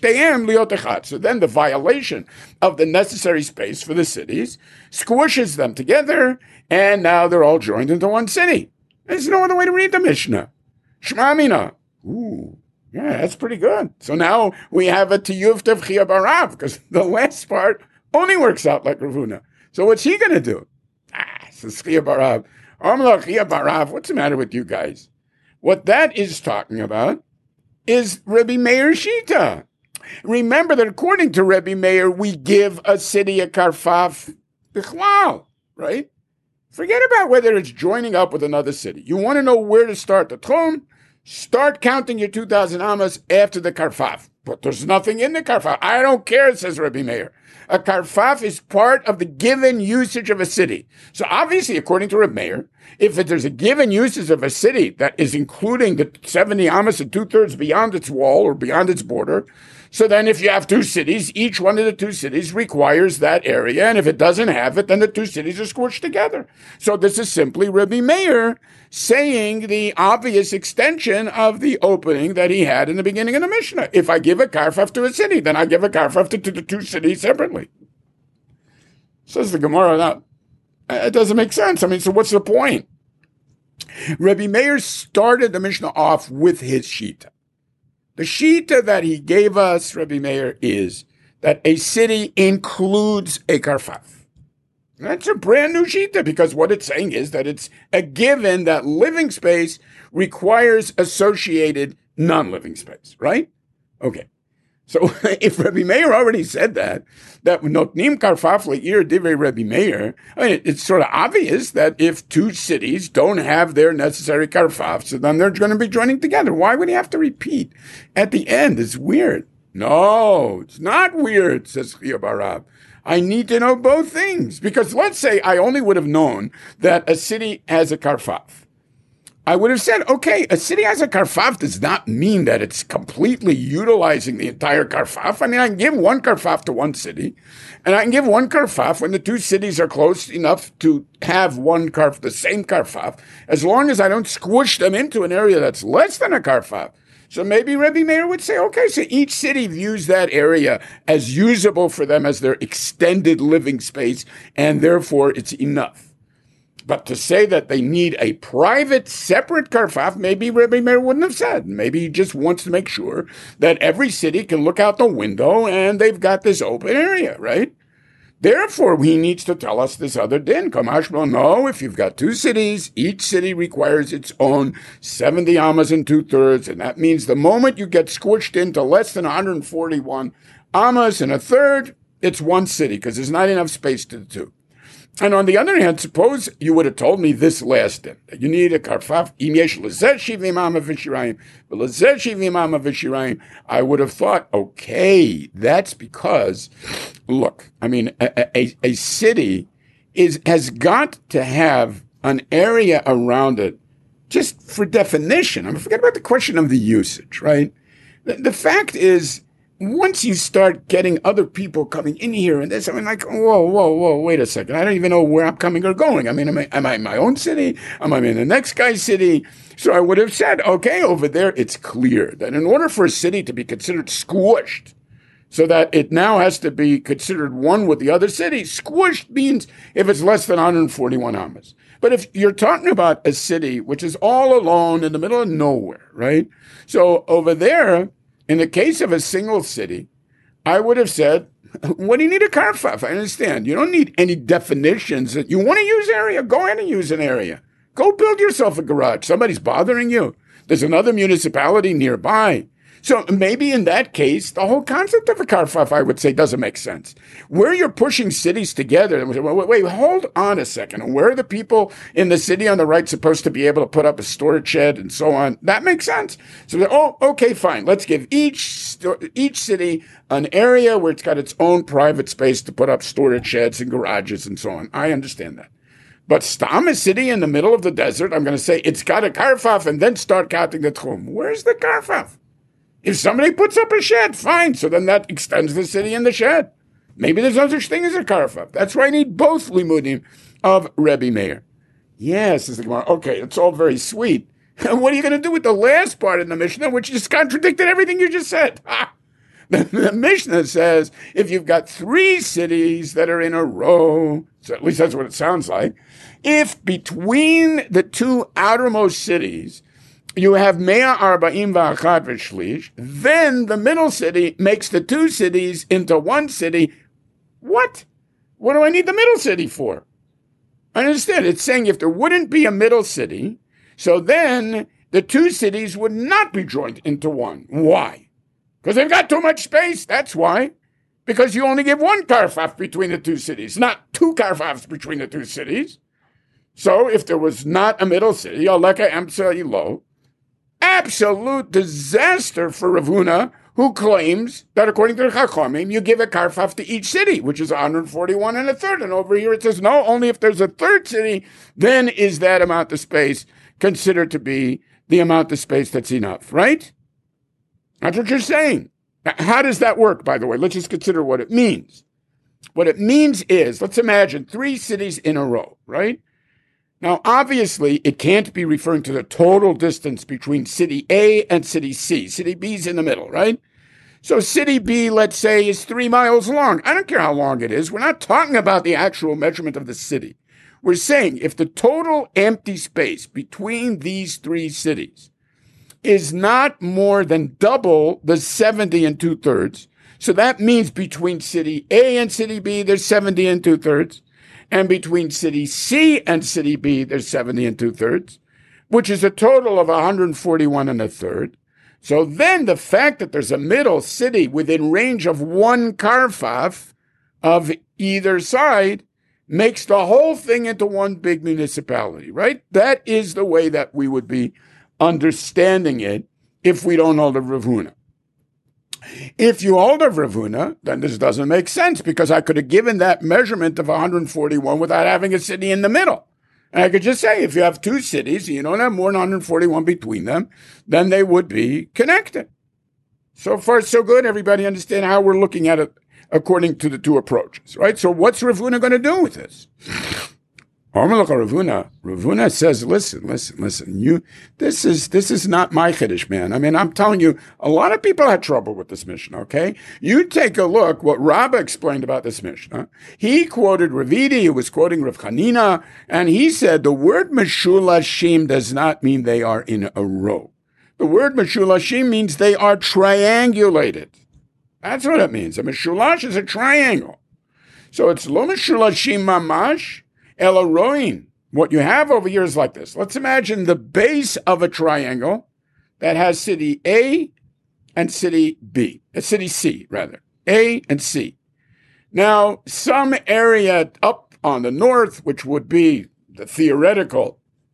[SPEAKER 1] the violation of the necessary space for the cities squishes them together, and now they're all joined into one city. There's no other way to read the Mishnah. Shema Mina. Ooh, yeah, that's pretty good. So now we have a tiyuft of Chia Barav, because the last part only works out like Rav Huna. So what's he going to do? Says Chia Barav. Chia Barav, what's the matter with you guys? What that is talking about is Rebbe Meir Shita. Remember that according to Rebbe Meir, we give a city a karfaf bichlal, right? Forget about whether it's joining up with another city. You want to know where to start the tchum? Start counting your 2,000 amas after the karfaf. But there's nothing in the karfaf. I don't care, says Rebbe Meir. A karfaf is part of the given usage of a city. So obviously, according to Rebbe Meir, if there's a given usage of a city that is including the 70 amas and two-thirds beyond its wall or beyond its border, so then if you have two cities, each one of the two cities requires that area, and if it doesn't have it, then the two cities are squished together. So this is simply Rebbe Meir saying the obvious extension of the opening that he had in the beginning of the Mishnah. If I give a karfaf to a city, then I give a karfaf to the two cities separately. Says the Gemara, now, it doesn't make sense. I mean, so what's the point? Rebbe Meir started the Mishnah off with his shita. The shita that he gave us, Rebbe Meir, is that a city includes a karfaf. That's a brand new shita, because what it's saying is that it's a given that living space requires associated non-living space, right? Okay. So if Rebbe Meir already said that notnim karfaf le'ir divrei Rebbe Meir, I mean, it's sort of obvious that if two cities don't have their necessary karfaf, so then they're going to be joining together. Why would he have to repeat at the end? It's weird. No, it's not weird, says Chia Barav. I need to know both things, because let's say I only would have known that a city has a karfaf. I would have said, okay, a city has a karfaf does not mean that it's completely utilizing the entire karfaf. I mean, I can give one karfaf to one city, and I can give one karfaf when the two cities are close enough to have the same karfaf, as long as I don't squish them into an area that's less than a karfaf. So maybe Rebbe Meir would say, okay, so each city views that area as usable for them as their extended living space, and therefore it's enough. But to say that they need a private, separate karfaf, maybe Rebbe Meir wouldn't have said. Maybe he just wants to make sure that every city can look out the window and they've got this open area, right? Therefore, he needs to tell us this other din. Kamashma, no, if you've got two cities, each city requires its own 70 amas and two-thirds, and that means the moment you get squished into less than 141 amas and a third, it's one city, because there's not enough space to the two. And on the other hand, suppose you would have told me this last din, that you need a karfaf, im yesh lezeh shivim ama v'shirayim, v'lezeh shivim ama v'shirayim, I would have thought, okay, that's because, look, I mean, a city has got to have an area around it, just for definition. I mean, forget about the question of the usage, right? The fact is, once you start getting other people coming in here and this, I mean, like, whoa, wait a second. I don't even know where I'm coming or going. I mean, am I in my own city? Am I in the next guy's city? So I would have said, okay, over there, it's clear that in order for a city to be considered squished, so that it now has to be considered one with the other city, squished means if it's less than 141 amas. But if you're talking about a city which is all alone in the middle of nowhere, right? So over there, in the case of a single city, I would have said, what do you need a karfaf? I understand. You don't need any definitions. You want to use area? Go ahead and use an area. Go build yourself a garage. Somebody's bothering you. There's another municipality nearby. So maybe in that case, the whole concept of a karfaf, I would say, doesn't make sense. Where you're pushing cities together, wait, hold on a second. Where are the people in the city on the right supposed to be able to put up a storage shed and so on? That makes sense. So, okay, fine. Let's give each city an area where it's got its own private space to put up storage sheds and garages and so on. I understand that. But Stam, a city in the middle of the desert, I'm going to say it's got a karfaf and then start counting the tchum. Where's the karfaf? If somebody puts up a shed, fine. So then that extends the city in the shed. Maybe there's no such thing as a karfaf. That's why I need both limudim of Rebbe Meir. Yes, says the Gemara. Okay, it's all very sweet. What are you going to do with the last part in the Mishnah, which just contradicted everything you just said? The Mishnah says if you've got 3 cities that are in a row, so at least that's what it sounds like, if between the 2 outermost cities you have Mea Arba'im V'Achat V'Shlish, then the middle city makes the 2 cities into 1 city. What? What do I need the middle city for? I understand. It's saying if there wouldn't be a middle city, so then the 2 cities would not be joined into 1. Why? Because they've got too much space. That's why. Because you only give 1 karfaf between the 2 cities, not 2 karfafs between the 2 cities. So if there was not a middle city, Aleka Emsa Ilo, absolute disaster for Rav Huna, who claims that according to the Chachamim, you give a karfaf to each city, which is 141 and a third. And over here it says, no, only if there's a 3rd city, then is that amount of space considered to be the amount of space that's enough, right? That's what you're saying. Now, how does that work, by the way? Let's just consider what it means. What it means is, let's imagine 3 cities in a row, right? Now, obviously, it can't be referring to the total distance between city A and city C. City B is in the middle, right? So city B, let's say, is 3 miles long. I don't care how long it is. We're not talking about the actual measurement of the city. We're saying if the total empty space between these 3 cities is not more than double the 70 and 2/3, so that means between city A and city B, there's 70 and 2/3. And between city C and city B, there's 70 and 2/3, which is a total of 141 and a third. So then the fact that there's a middle city within range of 1 karfaf of either side makes the whole thing into one big municipality, right? That is the way that we would be understanding it if we don't hold of Rav Huna. If you hold of Rav Huna, then this doesn't make sense because I could have given that measurement of 141 without having a city in the middle. And I could just say if you have 2 cities and you don't have more than 141 between them, then they would be connected. So far, so good. Everybody understand how we're looking at it according to the 2 approaches, right? So what's Rav Huna going to do with this? Rav Huna says, listen, this is not my chiddush, man. I mean, I'm telling you, a lot of people had trouble with this Mishnah, okay? You take a look what Rabbah explained about this Mishnah. He quoted Ravidi, who was quoting Rav Chanina, and he said the word meshulashim does not mean they are in a row. The word meshulashim means they are triangulated. That's what it means. A meshulash is a triangle. So it's lo meshulashim mamash, Ela roin. What you have over here is like this. Let's imagine the base of a triangle that has city A and city B, city C rather, A and C. Now, some area up on the north, which would be the theoretical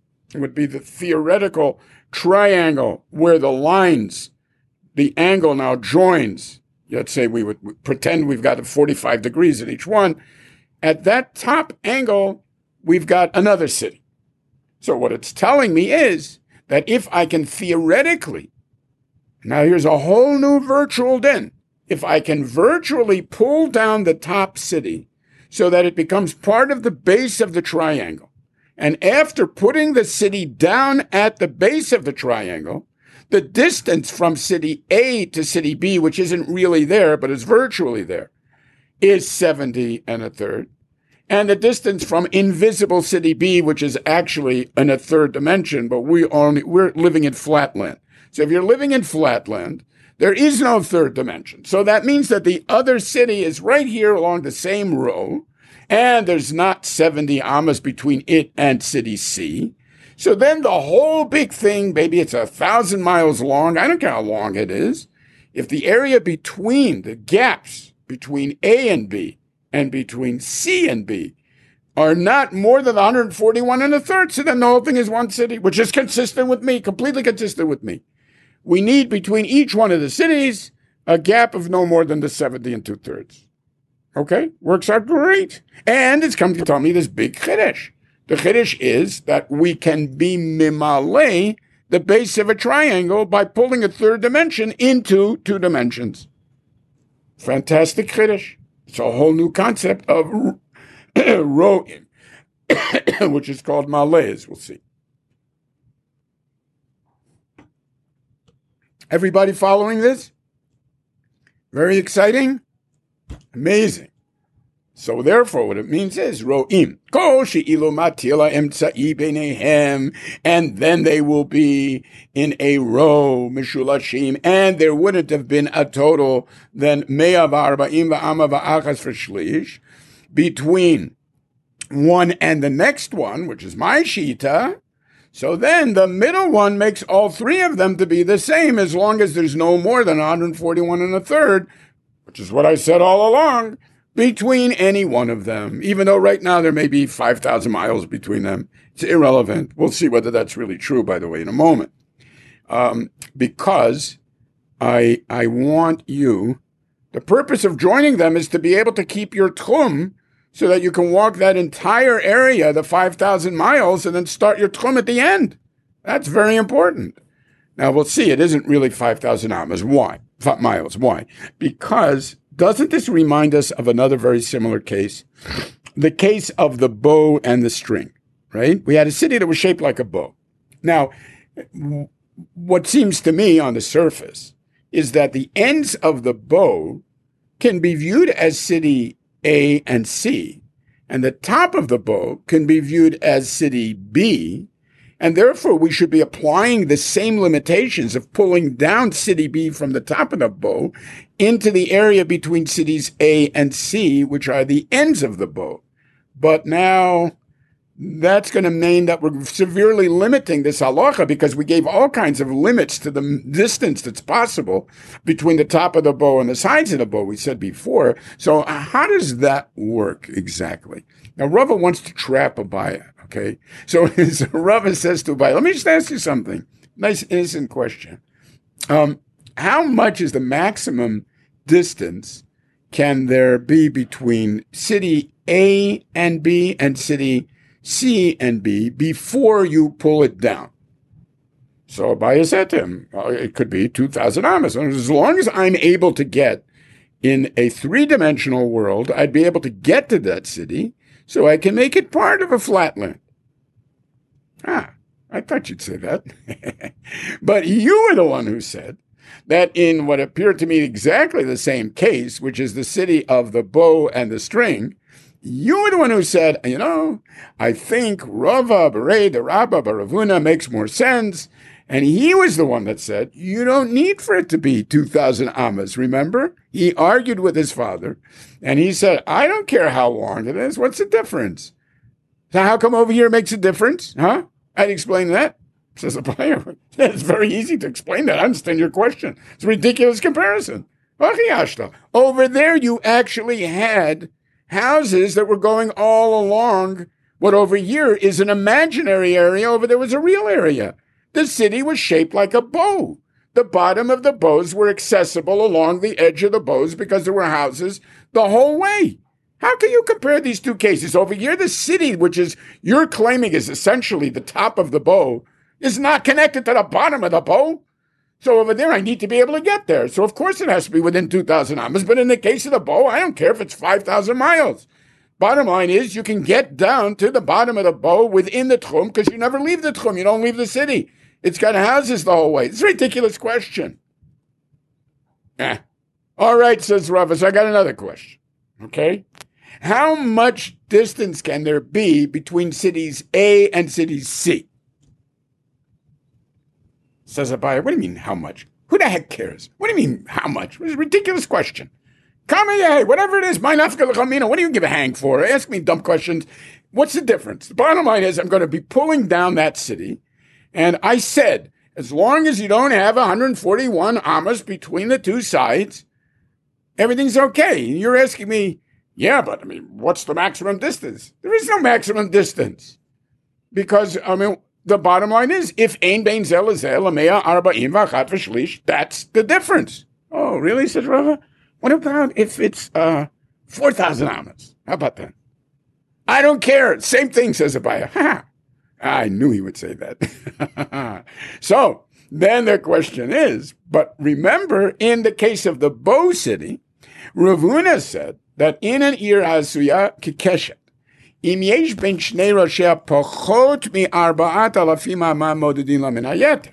[SPEAKER 1] triangle where the lines, the angle now joins. Let's say we would pretend we've got 45 degrees at each one. At that top angle, we've got another city. So what it's telling me is that if I can theoretically, now here's a whole new virtual din. if I can virtually pull down the top city so that it becomes part of the base of the triangle, and after putting the city down at the base of the triangle, the distance from city A to city B, which isn't really there, but is virtually there, is 70 and a third. And the distance from invisible city B, which is actually in a third dimension, but we're living in flatland. So if you're living in flatland, there is no third dimension. So that means that the other city is right here along the same row, and there's not 70 amas between it and city C. So then the whole big thing, maybe it's 1,000 miles long. I don't care how long it is. If the area between the gaps between A and B and between C and B are not more than 141 and a third, so then the whole thing is one city, which is consistent with me, completely consistent with me. We need between each one of the cities a gap of no more than the 70 and 2/3. Okay? Works out great. And it's come to tell me this big chiddush. The chiddush is that we can be mimale the base of a triangle by pulling a third dimension into two dimensions. Fantastic chiddush. It's a whole new concept of ro'im, which is called male, as we'll see. Everybody following this? Very exciting? Amazing. So therefore, what it means is ro'im, kol she'ilu matila emtsa'i beinehem, and then they will be in a row, mishulashim, and there wouldn't have been a total then mea v'arba'im v'ama v'achas for shlish between one and the next one, which is my shita. So then the middle one makes all three of them to be the same as long as there's no more than 141 and a third, which is what I said all along, between any one of them, even though right now there may be 5,000 miles between them. It's irrelevant. We'll see whether that's really true, by the way, in a moment. Because I want you, the purpose of joining them is to be able to keep your tchum so that you can walk that entire area, the 5,000 miles, and then start your tchum at the end. That's very important. Now, we'll see. It isn't really 5,000 amas. Why? Miles. Why? Because doesn't this remind us of another very similar case? The case of the bow and the string, right? We had a city that was shaped like a bow. Now, what seems to me on the surface is that the ends of the bow can be viewed as city A and C, and the top of the bow can be viewed as city B, and therefore we should be applying the same limitations of pulling down city B from the top of the bow into the area between cities A and C, which are the ends of the bow. But now that's going to mean that we're severely limiting this halacha because we gave all kinds of limits to the distance that's possible between the top of the bow and the sides of the bow, we said before. So how does that work exactly? Now, Rava wants to trap Abaya, okay? So Rava says to Abaya, let me just ask you something. Nice, innocent question. How much is the maximum distance can there be between city A and B and city C and B before you pull it down? So Abaya said to him, well, it could be 2,000 amas. As long as I'm able to get in a three-dimensional world, I'd be able to get to that city so I can make it part of a flatland. I thought you'd say that. But you were the one who said that in what appeared to me exactly the same case, which is the city of the bow and the string, you were the one who said, I think Rava Berei the Rabba Baravuna makes more sense. And he was the one that said, you don't need for it to be 2,000 amas, remember? He argued with his father, and he said, I don't care how long it is. What's the difference? So how come over here makes a difference? Huh? I'd explain that. Says the player. It's very easy to explain that. I understand your question. It's a ridiculous comparison. Over there, you actually had houses that were going all along what over here is an imaginary area. Over there was a real area. The city was shaped like a bow. The bottom of the bows were accessible along the edge of the bows because there were houses the whole way. How can you compare these two cases? Over here, the city, which is you're claiming is essentially the top of the bow, is not connected to the bottom of the bow. So over there, I need to be able to get there. So of course it has to be within 2,000 amas. But in the case of the bow, I don't care if it's 5,000 miles. Bottom line is you can get down to the bottom of the bow within the tchum because you never leave the tchum. You don't leave the city. It's got houses the whole way. It's a ridiculous question. All right, says Rava. So I got another question. Okay. How much distance can there be between cities A and cities C? Says Abaye, what do you mean, how much? Who the heck cares? What do you mean, how much? It's a ridiculous question. Kamaye, whatever it is, my nafka l'chamina, what do you give a hang for? Ask me dumb questions. What's the difference? The bottom line is I'm going to be pulling down that city. And I said, as long as you don't have 141 amas between the two sides, everything's okay. You're asking me, yeah, but I mean, what's the maximum distance? There is no maximum distance. Because, I mean, the bottom line is, if ein bein zel lezel lamea arba'im v'achat v'shlish, that's the difference. Oh, really, says Rava? What about if it's 4,000 amas? How about that? I don't care. Same thing, says Abaye. I knew he would say that. So, then the question is, but remember, in the case of the bow city, Rav Huna said that in an ir hasuya kikeshet, im yesh ben shnei roshei pachot mi-arba'at alafim ama modedin laminayet.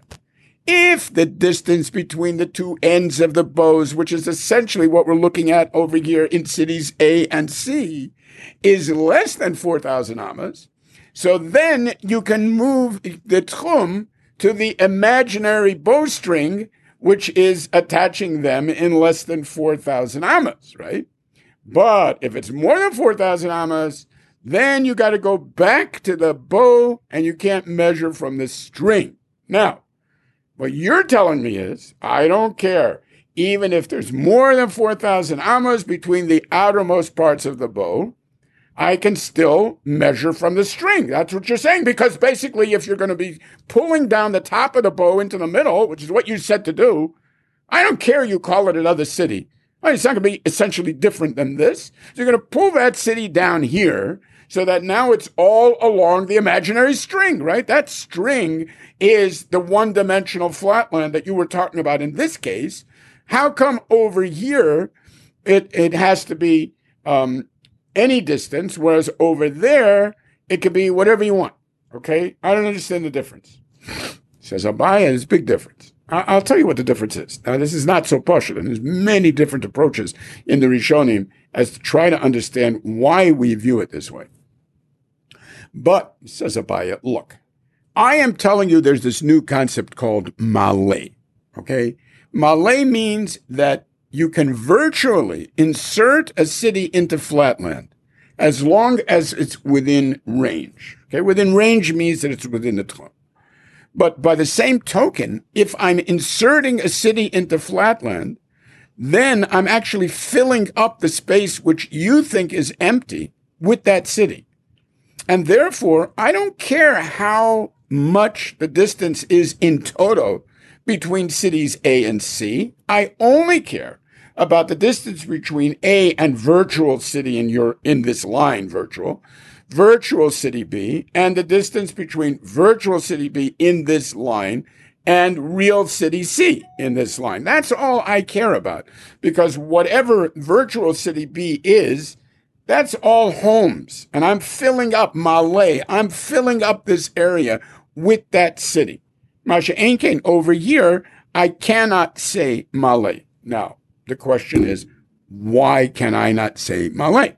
[SPEAKER 1] If the distance between the two ends of the bows, which is essentially what we're looking at over here in cities A and C, is less than 4,000 amas, so then you can move the tchum to the imaginary bowstring, which is attaching them in less than 4,000 amas, right? But if it's more than 4,000 amas, then you got to go back to the bow and you can't measure from the string. Now, what you're telling me is, I don't care. Even if there's more than 4,000 amas between the outermost parts of the bow, I can still measure from the string. That's what you're saying. Because basically, if you're going to be pulling down the top of the bow into the middle, which is what you said to do, I don't care you call it another city. Well, it's not going to be essentially different than this. So you're going to pull that city down here so that now it's all along the imaginary string, right? That string is the one-dimensional flatland that you were talking about in this case. How come over here it has to be any distance, whereas over there it could be whatever you want, okay? I don't understand the difference. Says Abaye, there's a big difference. I'll tell you what the difference is. Now, this is not so partial, and there's many different approaches in the Rishonim as to try to understand why we view it this way. But, says Abaye, look, I am telling you there's this new concept called Malay, okay? Malay means that you can virtually insert a city into flatland as long as it's within range, okay? Within range means that it's within the tchum. But by the same token, if I'm inserting a city into flatland, then I'm actually filling up the space which you think is empty with that city. And therefore, I don't care how much the distance is in toto between cities A and C. I only care about the distance between A and virtual city in this line, virtual city B, and the distance between virtual city B in this line and real city C in this line. That's all I care about, because whatever virtual city B is, that's all homes. And I'm filling up Malay. I'm filling up this area with that city. Masha Enkein, over here, I cannot say Malay. Now, the question is, why can I not say Malay?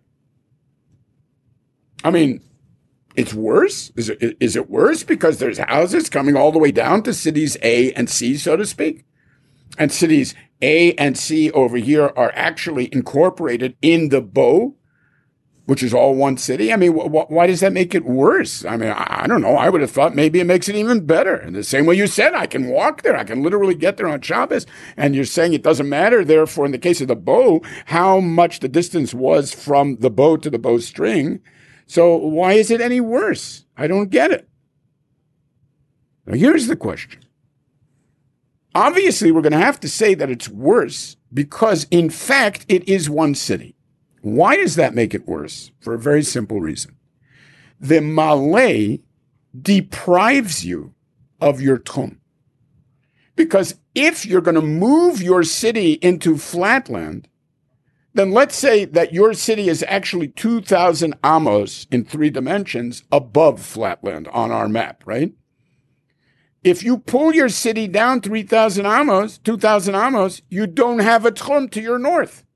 [SPEAKER 1] I mean, it's worse. Is it worse because there's houses coming all the way down to cities A and C, so to speak? And cities A and C over here are actually incorporated in the bow, which is all one city. I mean, why does that make it worse? I mean, I don't know. I would have thought maybe it makes it even better. In the same way you said, I can walk there. I can literally get there on Shabbos. And you're saying it doesn't matter. Therefore, in the case of the bow, how much the distance was from the bow to the bowstring. So why is it any worse? I don't get it. Now, here's the question. Obviously, we're going to have to say that it's worse because, in fact, it is one city. Why does that make it worse? For a very simple reason. The Malay deprives you of your tchum. Because if you're going to move your city into flatland, then let's say that your city is actually 2,000 amos in 3 dimensions above flatland on our map, right? If you pull your city down 3,000 amos, 2,000 amos, you don't have a tchum to your north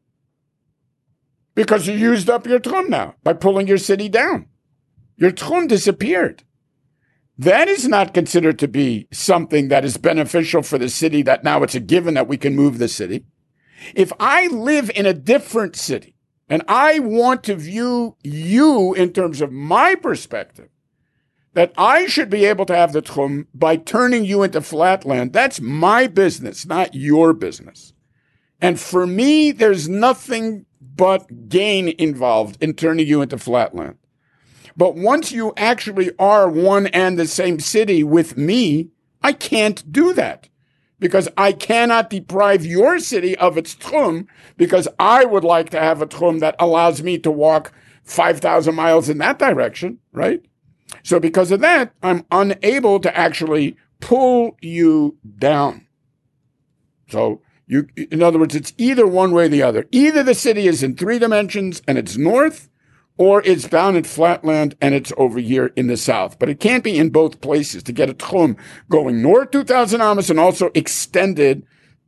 [SPEAKER 1] because you used up your tchum now by pulling your city down. Your tchum disappeared. That is not considered to be something that is beneficial for the city, that now it's a given that we can move the city. If I live in a different city and I want to view you in terms of my perspective, that I should be able to have the tchum by turning you into flatland, that's my business, not your business. And for me, there's nothing but gain involved in turning you into flatland. But once you actually are one and the same city with me, I can't do that. Because I cannot deprive your city of its tchum, because I would like to have a tchum that allows me to walk 5,000 miles in that direction, right? So because of that, I'm unable to actually pull you down. So in other words, it's either one way or the other. Either the city is in 3 dimensions and it's north, or it's down in flatland and it's over here in the south. But it can't be in both places to get a tchum going north 2,000 amos and also extending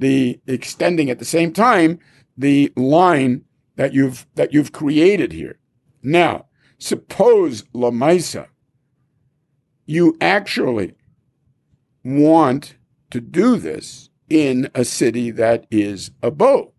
[SPEAKER 1] at the same time the line that you've created here. Now, suppose Lamaisa, you actually want to do this in a city that is a bow.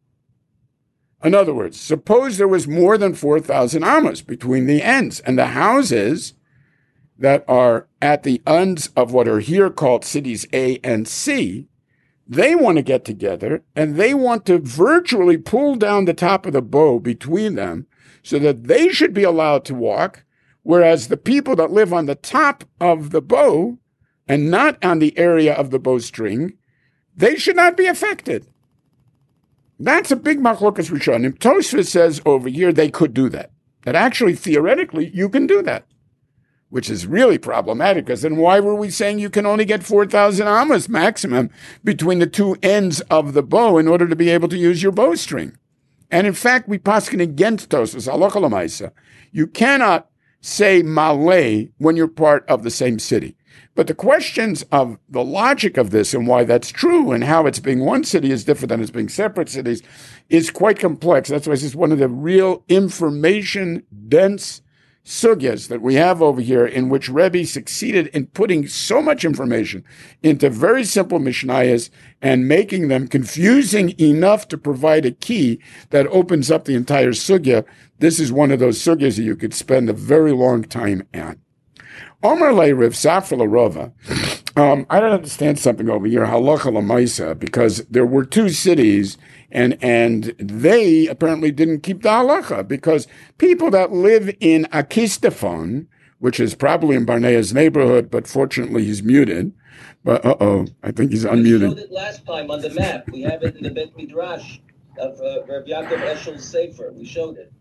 [SPEAKER 1] In other words, suppose there was more than 4,000 amos between the ends, and the houses that are at the ends of what are here called cities A and C, they want to get together and they want to virtually pull down the top of the bow between them so that they should be allowed to walk, whereas the people that live on the top of the bow and not on the area of the bowstring, they should not be affected. That's a big machlokas rishonim. Tosfos says over here they could do that. That actually, theoretically, you can do that, which is really problematic, because then why were we saying you can only get 4,000 amos maximum between the 2 ends of the bow in order to be able to use your bowstring? And in fact, we paskin against Tosfos, halacha l'maisa. You cannot say malay when you're part of the same city. But the questions of the logic of this and why that's true and how it's being one city is different than it's being separate cities is quite complex. That's why this is one of the real information-dense sugyas that we have over here, in which Rebbe succeeded in putting so much information into very simple mishnayos and making them confusing enough to provide a key that opens up the entire sugya. This is one of those sugyas that you could spend a very long time on. Omar Le Rav Safra Rova, I don't understand something over here, halacha l'maisa, because there were 2 cities, and they apparently didn't keep the halacha, because people that live in Akistafon, which is probably in Barnea's neighborhood, but fortunately he's muted. But I think he's unmuted.
[SPEAKER 2] We showed it last time on the map. We have it in the Bet Midrash of Rav Yaakov Eshel's Sefer. We showed it.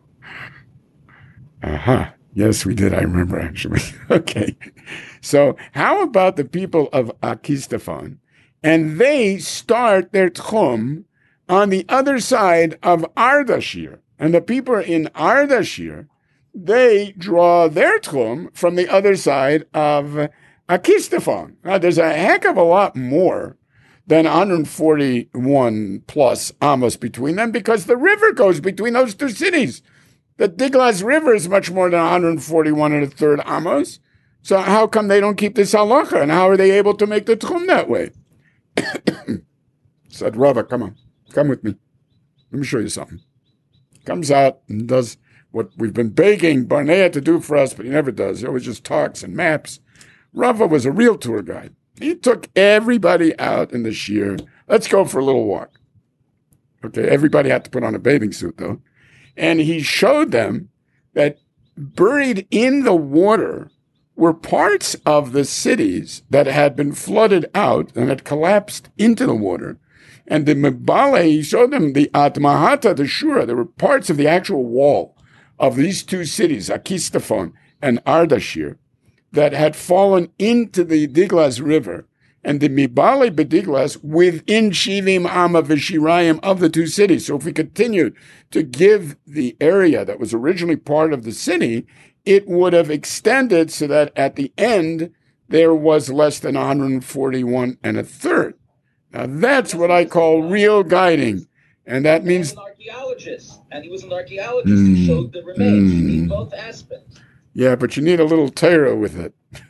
[SPEAKER 1] Aha. Yes, we did. I remember, actually. Okay. So how about the people of Akistafon? And they start their tchum on the other side of Ardashir. And the people in Ardashir, they draw their tchum from the other side of Akistafon. Now, there's a heck of a lot more than 141 plus amos between them, because the river goes between those 2 cities. The Diglas River is much more than 141 and a third amos. So how come they don't keep this halacha? And how are they able to make the tchum that way? Said Rava, come on, come with me. Let me show you something. Comes out and does what we've been begging Barnea to do for us, but he never does. He always just talks and maps. Rava was a real tour guide. He took everybody out in the shear. Let's go for a little walk. Okay, everybody had to put on a bathing suit, though. And he showed them that buried in the water were parts of the cities that had been flooded out and had collapsed into the water. And the Mebale, he showed them the Atmahata, the Shura. There were parts of the actual wall of these 2 cities, Akistafon and Ardashir, that had fallen into the Diglas River. and the Mibale Bediglas within Shivim Amma Vishirayim of the two cities. So if we continued to give the area that was originally part of the city, it would have extended so that at the end there was less than 141 and a third. Now that's what I call real guiding. And that means...
[SPEAKER 2] He was an archaeologist, and he was an archaeologist who showed the remains. You need both aspects.
[SPEAKER 1] Yeah, but you need a little Torah with it.